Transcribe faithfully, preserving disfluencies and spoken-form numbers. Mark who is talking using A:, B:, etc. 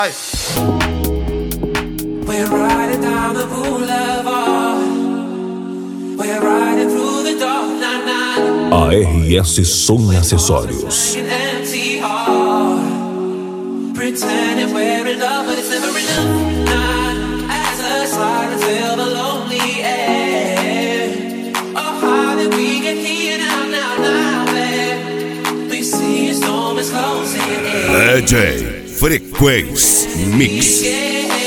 A: We're riding down the boulevard. We're riding through the dark night.
B: A R S Som Acessórios.
A: Pretending we're in love, but it's never enough. Not as a slide and feel the lonely air. Oh, how did we get here now, now, now, babe? We see a storm is closing in.
B: D J Frequência Mix.
A: Yeah.